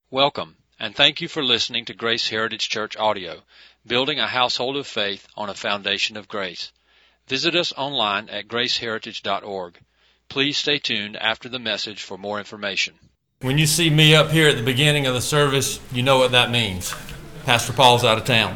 Welcome, and thank you for listening to Grace Heritage Church Audio, building a household of faith on a foundation of grace. Visit us online at graceheritage.org. Please stay tuned after the message for more information. When you see me up here at the beginning of the service, you know what that means. Pastor Paul's out of town.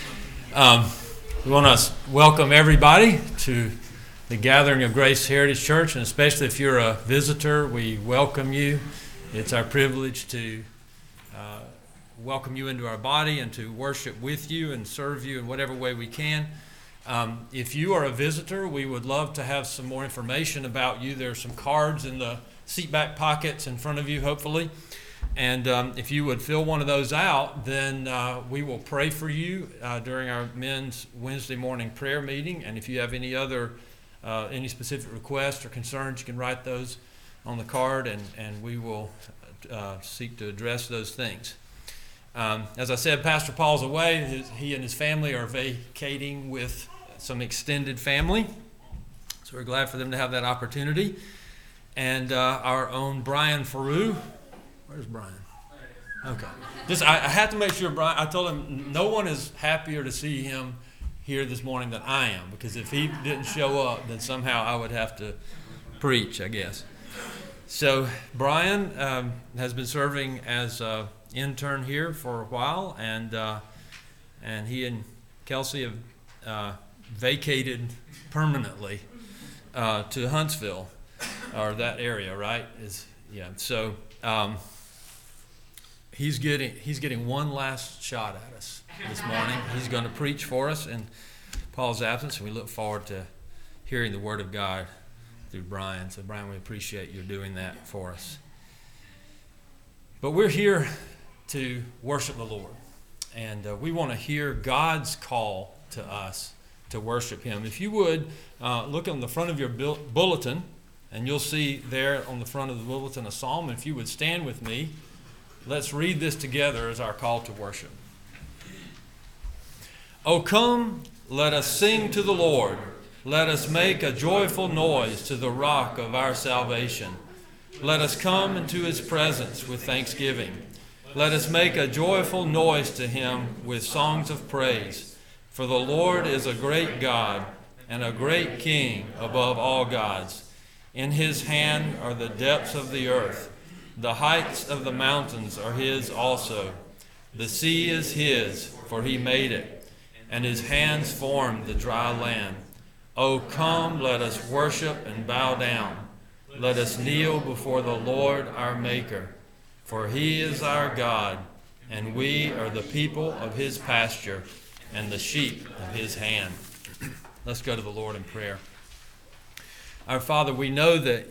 We want to welcome everybody to the gathering of Grace Heritage Church, and especially if you're a visitor, we welcome you. It's our privilege to welcome you into our body and to worship with you and serve you in whatever way we can. If you are a visitor, we would love to have some more information about you. There are some cards in the seat back pockets in front of you, hopefully. And if you would fill one of those out, then we will pray for you during our men's Wednesday morning prayer meeting. And if you have any other, any specific requests or concerns, you can write those on the card, and we will seek to address those things. As I said, Pastor Paul's away. He and his family are vacating with some extended family. So we're glad for them to have that opportunity. And our own Brian Faroo. Where's Brian? Okay. I have to make sure Brian, I told him no one is happier to see him here this morning than I am, because if he didn't show up, then somehow I would have to preach, I guess. So Brian has been serving as intern here for a while, and he and Kelsey have vacated permanently to Huntsville, or that area, right? So he's getting one last shot at us this morning. He's going to preach for us in Paul's absence, and we look forward to hearing the Word of God through Brian. So Brian, we appreciate you doing that for us. But we're here to worship the Lord, and we want to hear God's call to us to worship Him. If you would look on the front of your bulletin, and you'll see there on the front of the bulletin a psalm. And if you would stand with me, let's read this together as our call to worship. O come, let us sing to the Lord. Let us make a joyful noise to the rock of our salvation. Let us come into His presence with thanksgiving. Let us make a joyful noise to Him with songs of praise. For the Lord is a great God and a great King above all gods. In His hand are the depths of the earth. The heights of the mountains are His also. The sea is His, for He made it, and His hands formed the dry land. O come, let us worship and bow down. Let us kneel before the Lord our Maker. For He is our God, and we are the people of His pasture and the sheep of His hand. Let's go to the Lord in prayer. Our Father, we know that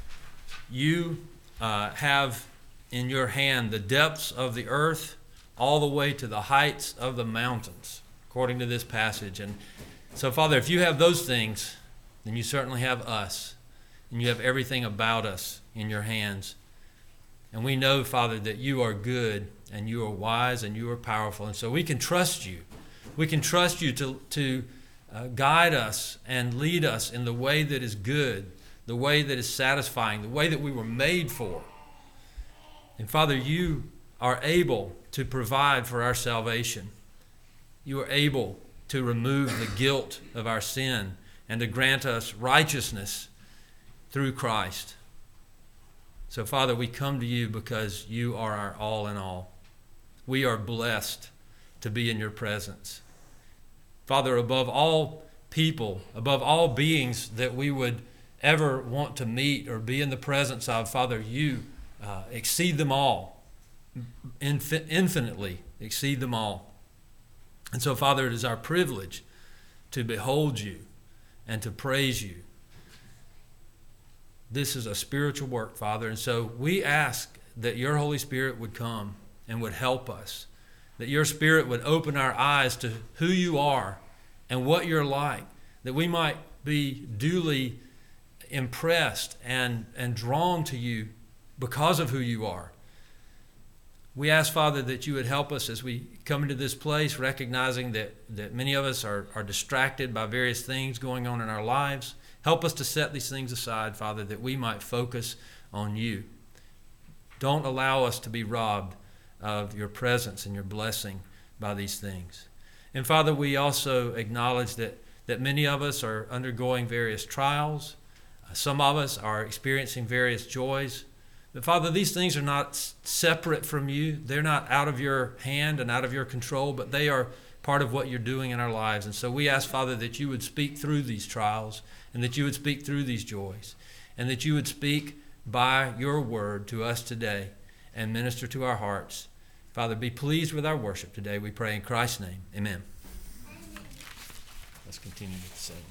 You have in Your hand the depths of the earth all the way to the heights of the mountains, according to this passage. And so, Father, if You have those things, then You certainly have us, and You have everything about us in Your hands. And we know, Father, that You are good, and You are wise, and You are powerful. And so we can trust You. We can trust You to guide us and lead us in the way that is good, the way that is satisfying, the way that we were made for. And Father, You are able to provide for our salvation. You are able to remove the guilt of our sin and to grant us righteousness through Christ. So, Father, we come to You because You are our all in all. We are blessed to be in Your presence. Father, above all people, above all beings that we would ever want to meet or be in the presence of, Father, You exceed them all, infinitely exceed them all. And so, Father, it is our privilege to behold You and to praise You. This is a spiritual work, Father, and so we ask that Your Holy Spirit would come and would help us, that Your Spirit would open our eyes to who You are and what You're like, that we might be duly impressed and drawn to You because of who You are. We ask, Father, that You would help us as we come into this place, recognizing that many of us are distracted by various things going on in our lives. Help us to set these things aside, Father, that we might focus on You. Don't allow us to be robbed of your presence and your blessing by these things. And Father, we also acknowledge that many of us are undergoing various trials. Some of us are experiencing various joys. But Father, these things are not separate from you. They're not out of your hand and out of your control, but they are part of what you're doing in our lives. And so we ask, Father, that you would speak through these trials and that you would speak through these joys and that you would speak by your word to us today and minister to our hearts. Father, be pleased with our worship today. We pray in Christ's name. Amen. Let's continue with the singing.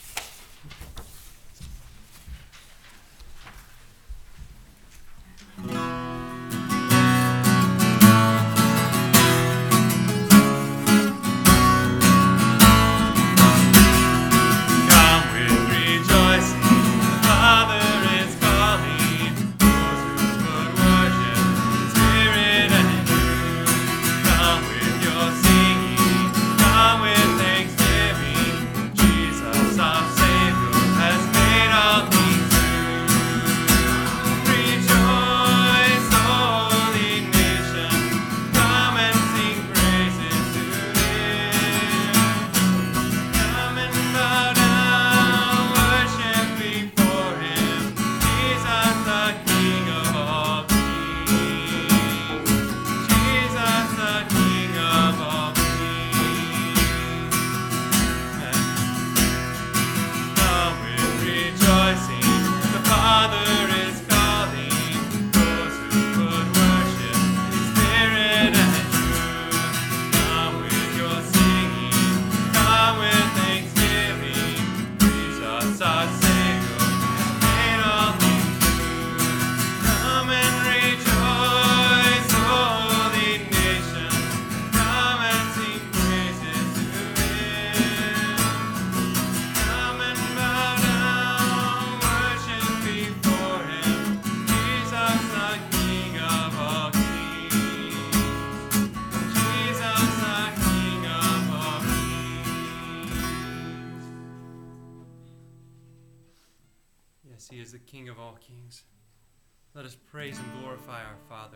He is the King of all kings. Let us praise and glorify our Father.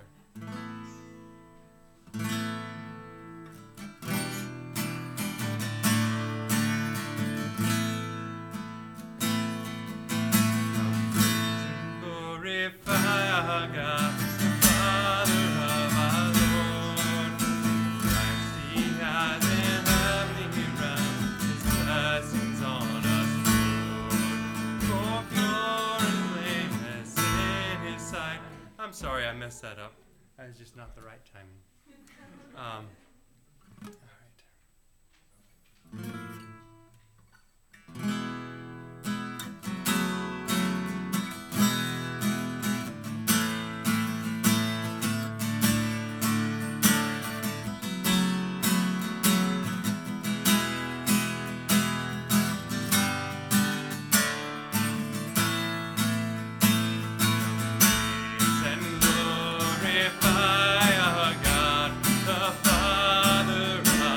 Glorify our God, the Father of our Lord. Christ He has in heavenly realm His blessings on us, Lord. For pure and blameless in His sight. I'm sorry I messed that up. That was just not the right timing. All right. Our God, the Father of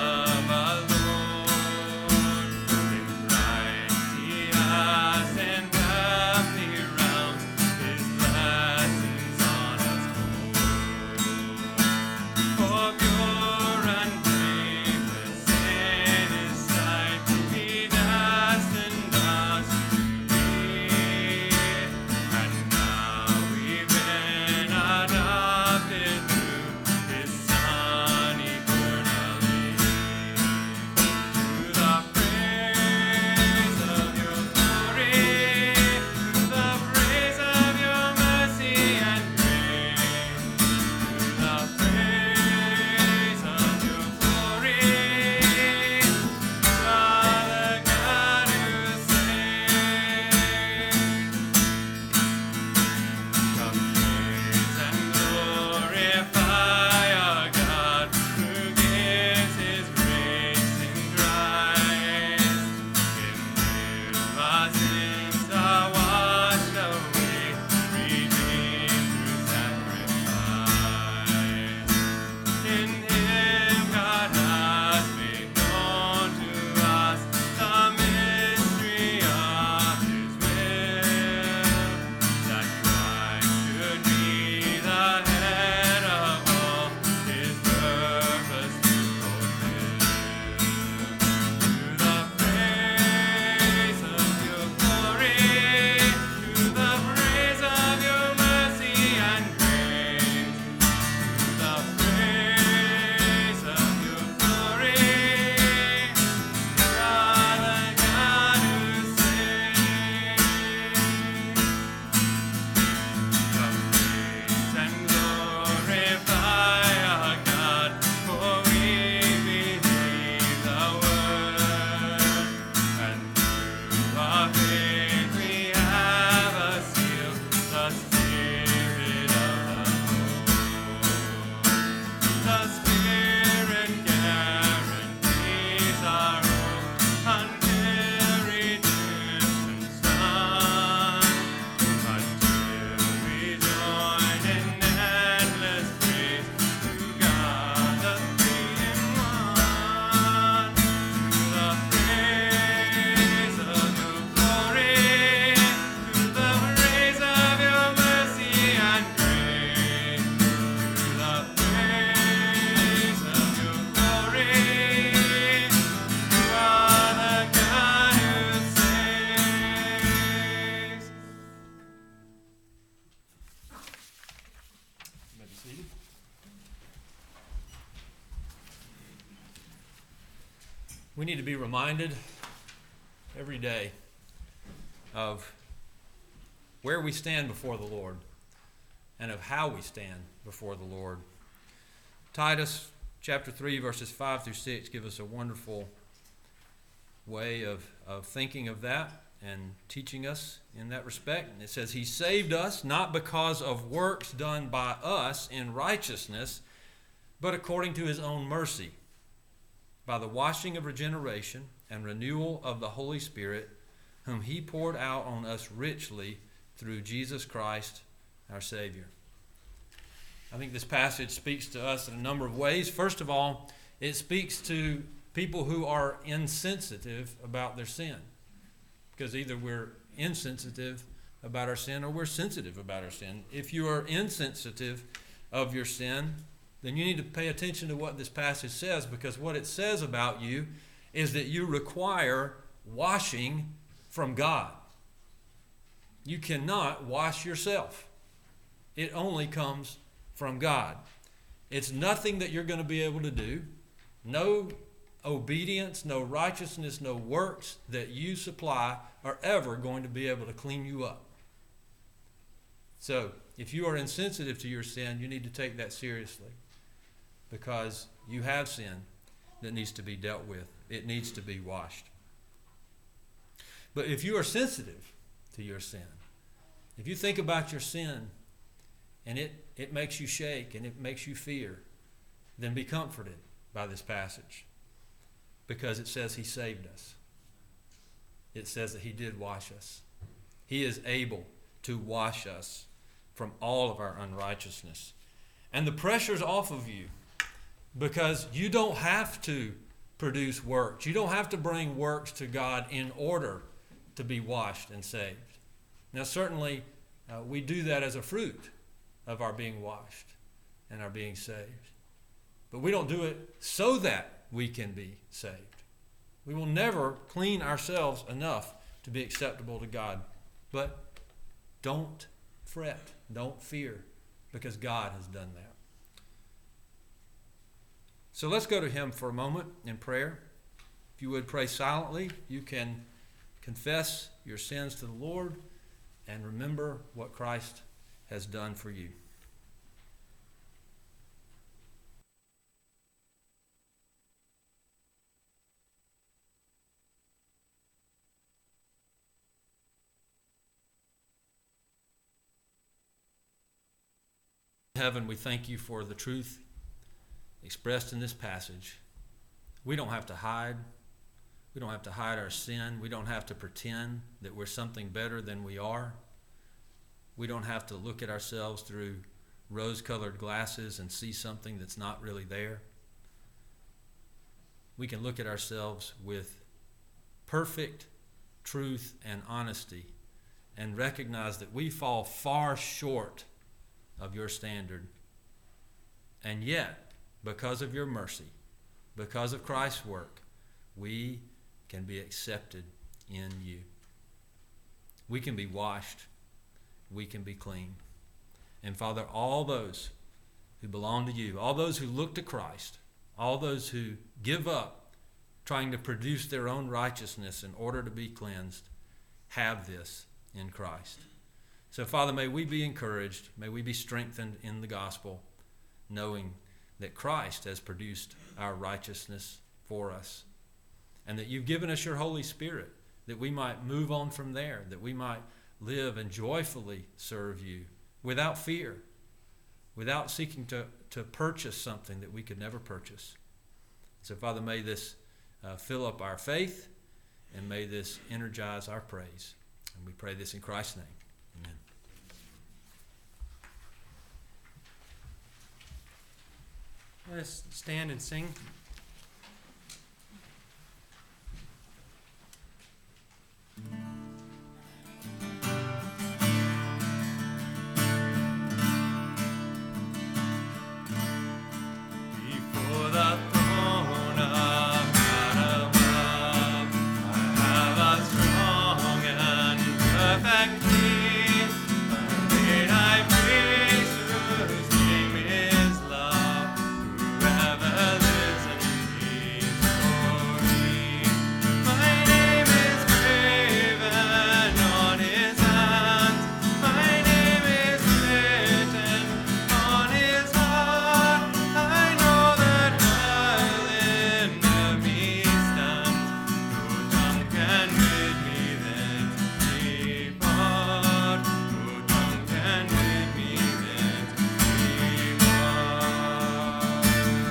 the Spirit guarantees our hope until redemption's done. But till we join in endless praise to God the Three in One, to the praise of Your glory, to the praise of Your mercy and grace, to the praise of Your glory. You are the God who saves. You may be seated. We need to be reminded every day of where we stand before the Lord and of how we stand before the Lord. Titus chapter 3 verses 5 through 6 give us a wonderful way of thinking of that and teaching us in that respect. And it says, He saved us not because of works done by us in righteousness, but according to His own mercy, by the washing of regeneration and renewal of the Holy Spirit, whom He poured out on us richly through Jesus Christ our Savior. I think this passage speaks to us in a number of ways. First of all, it speaks to people who are insensitive about their sin. Because either we're insensitive about our sin or we're sensitive about our sin. If you are insensitive of your sin, then you need to pay attention to what this passage says, because what it says about you is that you require washing from God. You cannot wash yourself. It only comes from God. It's nothing that you're going to be able to do. No obedience, no righteousness, no works that you supply are ever going to be able to clean you up. So, if you are insensitive to your sin, you need to take that seriously, because you have sin that needs to be dealt with. It needs to be washed. But if you are sensitive to your sin, if you think about your sin and it makes you shake and it makes you fear, then be comforted by this passage, because it says He saved us. It says that He did wash us. He is able to wash us from all of our unrighteousness. And the pressure's off of you, because you don't have to produce works. You don't have to bring works to God in order to be washed and saved. Now, certainly, we do that as a fruit of our being washed and our being saved. But we don't do it so that we can be saved. We will never clean ourselves enough to be acceptable to God. But don't fret, don't fear, because God has done that. So let's go to Him for a moment in prayer. If you would pray silently, you can confess your sins to the Lord and remember what Christ has done for you. Heaven, we thank You for the truth expressed in this passage. We don't have to hide. We don't have to hide our sin. We don't have to pretend that we're something better than we are. We don't have to look at ourselves through rose-colored glasses and see something that's not really there. We can look at ourselves with perfect truth and honesty and recognize that we fall far short of Your standard. And yet, because of Your mercy, because of Christ's work, we can be accepted in You. We can be washed. We can be clean. And Father, all those who belong to You, all those who look to Christ, all those who give up trying to produce their own righteousness in order to be cleansed, have this in Christ. So, Father, may we be encouraged, may we be strengthened in the gospel, knowing that Christ has produced our righteousness for us, and that You've given us Your Holy Spirit, that we might move on from there, that we might live and joyfully serve You without fear, without seeking to purchase something that we could never purchase. So, Father, may this fill up our faith, and may this energize our praise. And we pray this in Christ's name. Amen. Let us stand and sing. Before the throne of God above, I have a strong and perfect peace. A great high priest whose name is love, whoever lives in peace for me. My name is graven on his hands. My name is written on his heart. I know that while enemy stands, no tongue can bid me thence depart. No tongue can bid me thence depart.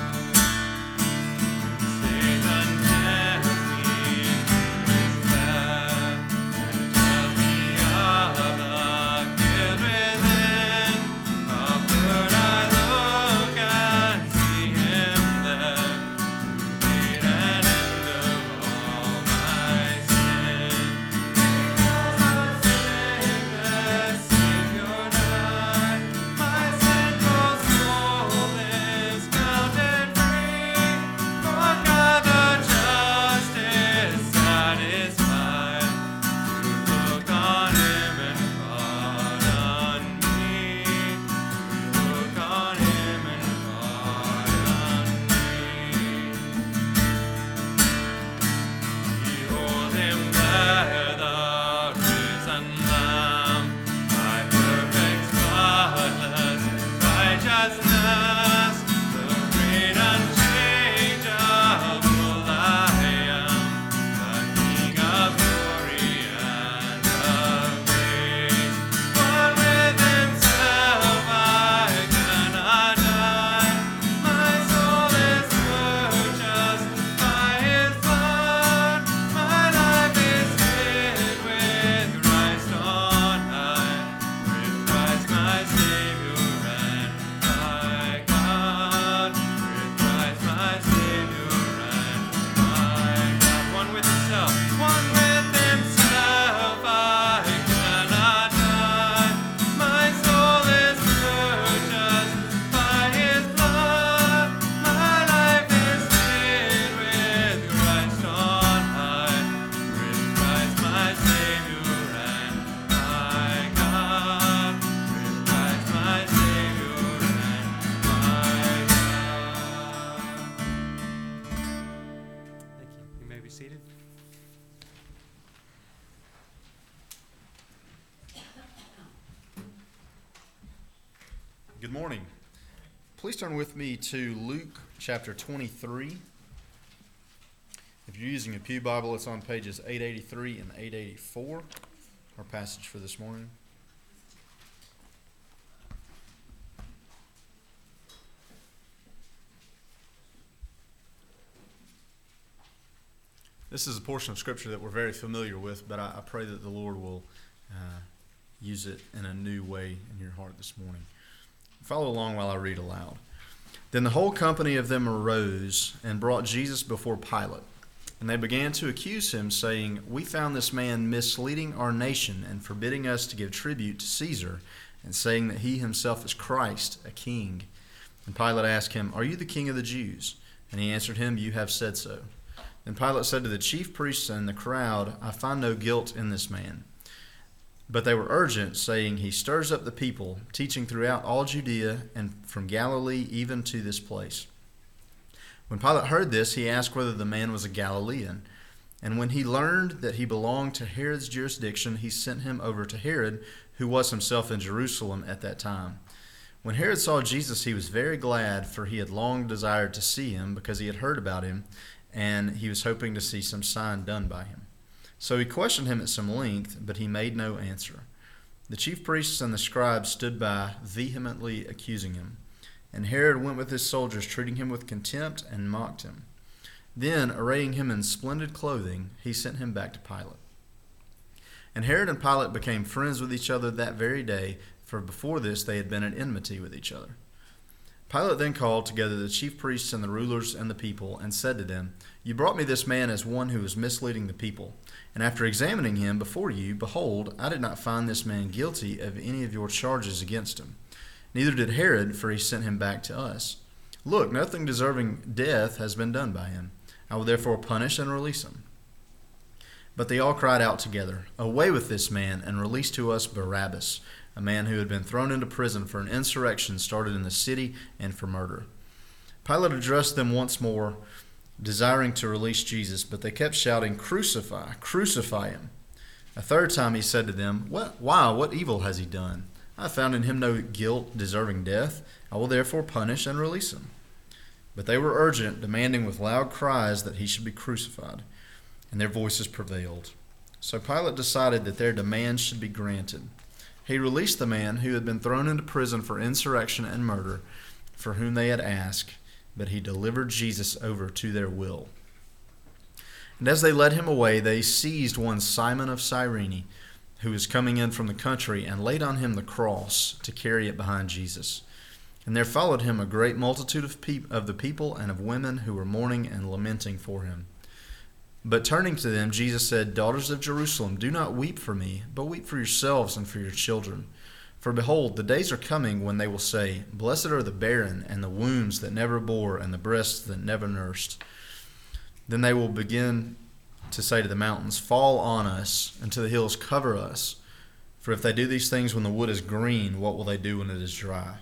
Satan tempts me with death, and tells me of the guilt within. Upward I look and see him there, who made an end of all my sin. Sickness, Savior died, my sinful soul is counted free. For God the just is satisfied to look on him and pardon me. To look on him and pardon me. Behold him there, the risen Lamb, my perfect, spotless righteousness, the great unchangeable I am, the King of glory and of grace. For with himself I cannot die, my soul is purchased by his blood, my life is hid with Christ on high, with Christ my Savior and my God, with Christ my Savior and my God. One with himself I cannot die, my soul is purchased by his blood, my life is hid with Christ on high, with Christ my Savior and my God, with Christ my Savior and my God. Thank you. You may be seated. Good morning. Please turn with me to Luke chapter 23. If you're using a Pew Bible, it's on pages 883 and 884, our passage for this morning. This is a portion of Scripture that we're very familiar with, but I pray that the Lord will use it in a new way in your heart this morning. Follow along while I read aloud. Then the whole company of them arose and brought Jesus before Pilate. And they began to accuse him, saying, "We found this man misleading our nation and forbidding us to give tribute to Caesar, and saying that he himself is Christ, a king." And Pilate asked him, "Are you the king of the Jews?" And he answered him, "You have said so." Then Pilate said to the chief priests and the crowd, "I find no guilt in this man." But they were urgent, saying, "He stirs up the people, teaching throughout all Judea and from Galilee even to this place." When Pilate heard this, he asked whether the man was a Galilean. And when he learned that he belonged to Herod's jurisdiction, he sent him over to Herod, who was himself in Jerusalem at that time. When Herod saw Jesus, he was very glad, for he had long desired to see him, because he had heard about him, and he was hoping to see some sign done by him. So he questioned him at some length, but he made no answer. The chief priests and the scribes stood by, vehemently accusing him. And Herod went with his soldiers, treating him with contempt, and mocked him. Then, arraying him in splendid clothing, he sent him back to Pilate. And Herod and Pilate became friends with each other that very day, for before this they had been at enmity with each other. Pilate then called together the chief priests and the rulers and the people, and said to them, "You brought me this man as one who is misleading the people. And after examining him before you, behold, I did not find this man guilty of any of your charges against him. Neither did Herod, for he sent him back to us. Look, nothing deserving death has been done by him. I will therefore punish and release him." But they all cried out together, "Away with this man, and release to us Barabbas, a man who had been thrown into prison for an insurrection started in the city and for murder." Pilate addressed them once more, desiring to release Jesus, but they kept shouting, "Crucify, crucify him." A third time he said to them, What evil has he done? I have found in him no guilt deserving death. I will therefore punish and release him. But they were urgent, demanding with loud cries that he should be crucified, and their voices prevailed. So Pilate decided that their demands should be granted. He released the man who had been thrown into prison for insurrection and murder, for whom they had asked, but he delivered Jesus over to their will. And as they led him away, they seized one Simon of Cyrene, who was coming in from the country, and laid on him the cross to carry it behind Jesus. And there followed him a great multitude of the people and of women who were mourning and lamenting for him. But turning to them, Jesus said, "Daughters of Jerusalem, do not weep for me, but weep for yourselves and for your children. For behold, the days are coming when they will say, Blessed are the barren, and the wombs that never bore, and the breasts that never nursed. Then they will begin to say to the mountains, Fall on us, and to the hills, cover us. For if they do these things when the wood is green, what will they do when it is dry?"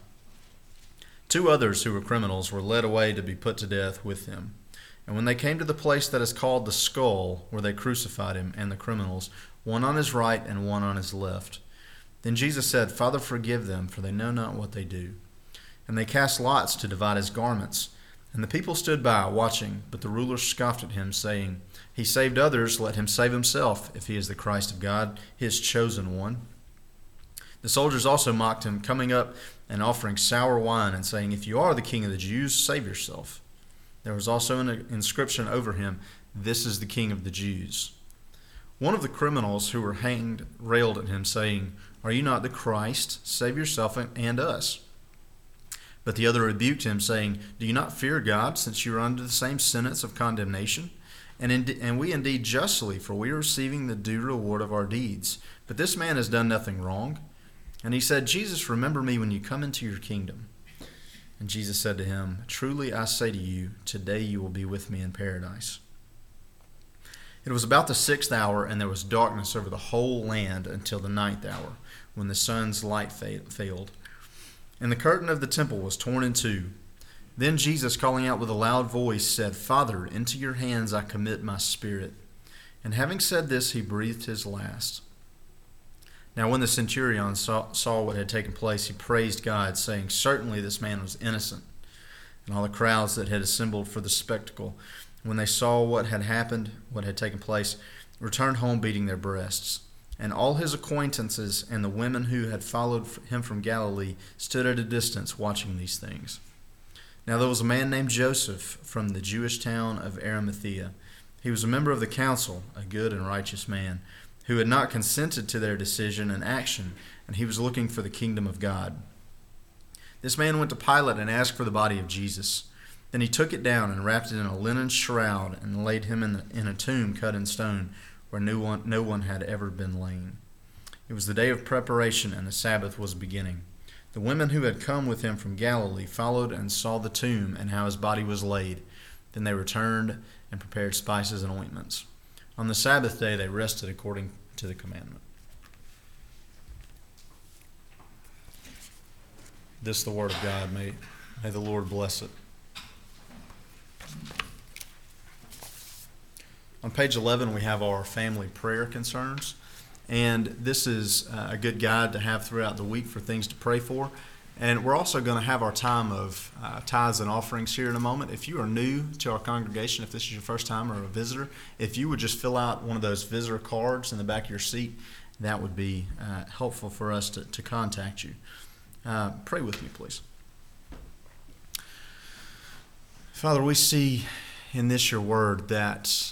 2 others who were criminals were led away to be put to death with him. And when they came to the place that is called the Skull, where they crucified him and the criminals, one on his right and one on his left. Then Jesus said, "Father, forgive them, for they know not what they do." And they cast lots to divide his garments. And the people stood by, watching, but the rulers scoffed at him, saying, "He saved others, let him save himself, if he is the Christ of God, his chosen one." The soldiers also mocked him, coming up and offering sour wine, and saying, "If you are the king of the Jews, save yourself." There was also an inscription over him, "This is the King of the Jews." One of the criminals who were hanged railed at him, saying, "Are you not the Christ? Save yourself and us." But the other rebuked him, saying, "Do you not fear God, since you are under the same sentence of condemnation? And we indeed justly, for we are receiving the due reward of our deeds. But this man has done nothing wrong." And he said, "Jesus, remember me when you come into your kingdom." And Jesus said to him, "Truly I say to you, today you will be with me in paradise." It was about the 6th hour, and there was darkness over the whole land until the 9th hour, when the sun's light failed. And the curtain of the temple was torn in two. Then Jesus, calling out with a loud voice, said, "Father, into your hands I commit my spirit." And having said this, he breathed his last. Now when the centurion saw what had taken place, he praised God, saying, "Certainly this man was innocent." And all the crowds that had assembled for the spectacle, when they saw what had happened, what had taken place, returned home beating their breasts. And all his acquaintances and the women who had followed him from Galilee stood at a distance watching these things. Now there was a man named Joseph from the Jewish town of Arimathea. He was a member of the council, a good and righteous man, who had not consented to their decision and action, and he was looking for the kingdom of God. This man went to Pilate and asked for the body of Jesus. Then he took it down and wrapped it in a linen shroud and laid him in a tomb cut in stone where no one had ever been laid. It was the day of preparation, and the Sabbath was beginning. The women who had come with him from Galilee followed and saw the tomb and how his body was laid. Then they returned and prepared spices and ointments. On the Sabbath day they rested according to the commandment. This is the word of God. May the Lord bless it. On page 11 we have our family prayer concerns. And this is a good guide to have throughout the week for things to pray for. And we're also going to have our time of tithes and offerings here in a moment. If you are new to our congregation, if this is your first time or a visitor, if you would just fill out one of those visitor cards in the back of your seat that would be helpful for us to contact you. Pray with me, please. Father, we see in this your word that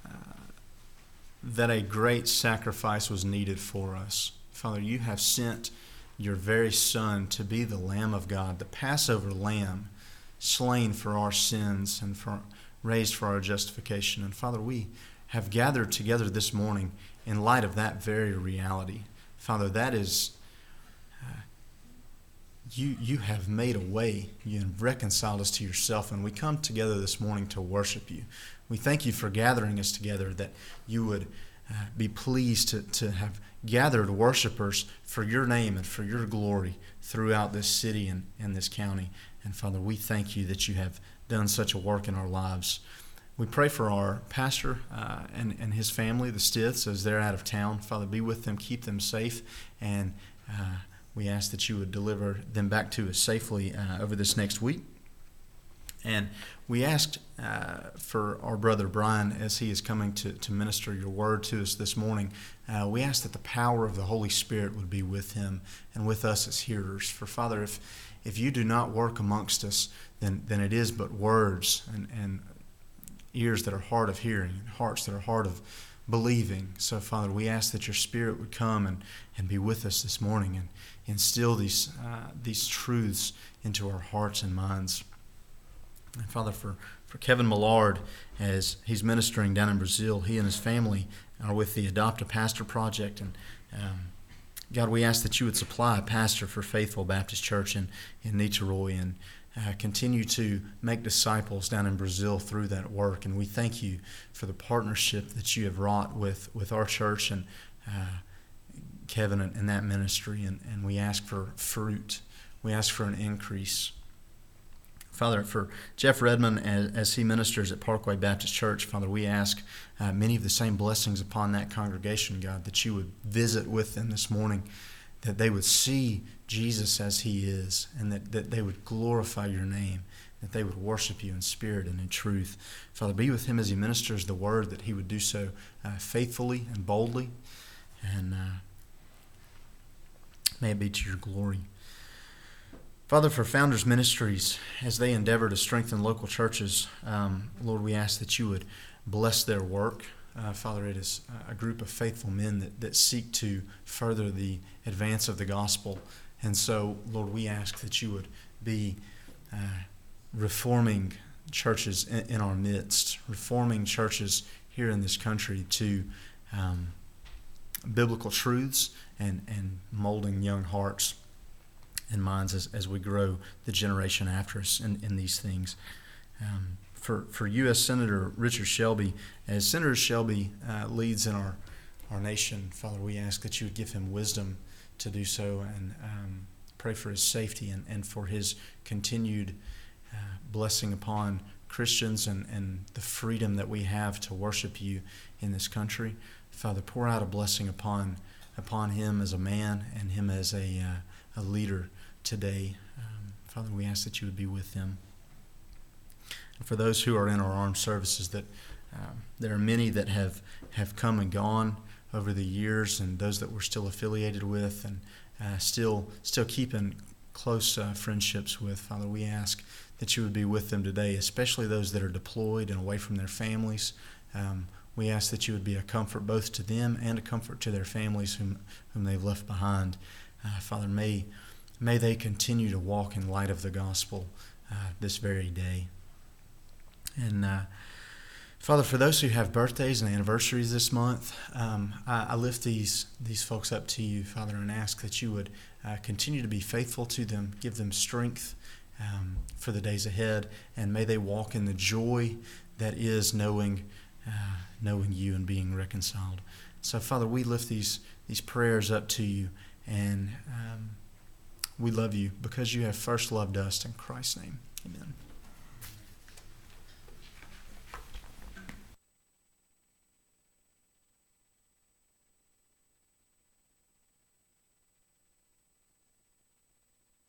a great sacrifice was needed for us. Father, you have sent your very Son to be the Lamb of God, the Passover Lamb, slain for our sins and raised for our justification. And Father, we have gathered together this morning in light of that very reality. Father, that is, you have made a way. You have reconciled us to yourself, and we come together this morning to worship you. We thank you for gathering us together, that you would be pleased to have gathered worshipers for your name and for your glory throughout this city and this county. And Father, we thank you that you have done such a work in our lives. We pray for our pastor and his family, the Stiths, as they're out of town. Father, be with them, keep them safe, and we ask that you would deliver them back to us safely over this next week. And we asked for our brother Brian, as he is coming to minister your word to us this morning, we ask that the power of the Holy Spirit would be with him and with us as hearers. For Father, if you do not work amongst us, then it is but words and ears that are hard of hearing, and hearts that are hard of believing. So Father, we ask that your Spirit would come and be with us this morning and instill these truths into our hearts and minds. And Father, for Kevin Millard, as he's ministering down in Brazil, he and his family are with the Adopt a Pastor Project. And God, we ask that you would supply a pastor for Faithful Baptist Church in Niterói and continue to make disciples down in Brazil through that work. And we thank you for the partnership that you have wrought with our church and Kevin and that ministry. And we ask for fruit. We ask for an increase. Father, for Jeff Redmond, as he ministers at Parkway Baptist Church, Father, we ask many of the same blessings upon that congregation, God, that you would visit with them this morning, that they would see Jesus as he is, and that they would glorify your name, that they would worship you in spirit and in truth. Father, be with him as he ministers the word, that he would do so faithfully and boldly, and may it be to your glory. Father, for Founders Ministries, as they endeavor to strengthen local churches, Lord, we ask that you would bless their work. Father, it is a group of faithful men that seek to further the advance of the gospel. And so, Lord, we ask that you would be reforming churches in our midst, reforming churches here in this country to biblical truths and molding young hearts and minds as we grow the generation after us in these things. For U.S. Senator Richard Shelby, as Senator Shelby leads in our nation, Father, we ask that you would give him wisdom to do so, and pray for his safety and for his continued blessing upon Christians and the freedom that we have to worship you in this country. Father, pour out a blessing upon him as a man and him as a leader today. Father, we ask that you would be with him. And for those who are in our armed services, that there are many that have come and gone over the years, and those that we're still affiliated with and still keeping close friendships with. Father, we ask that you would be with them today, especially those that are deployed and away from their families. We ask that you would be a comfort both to them and a comfort to their families whom they've left behind. Father, may they continue to walk in light of the gospel this very day. And Father, for those who have birthdays and anniversaries this month, I lift these folks up to you, Father, and ask that you would continue to be faithful to them, give them strength for the days ahead, and may they walk in the joy that is knowing you and being reconciled. So, Father, we lift these prayers up to you, and we love you because you have first loved us. In Christ's name, amen.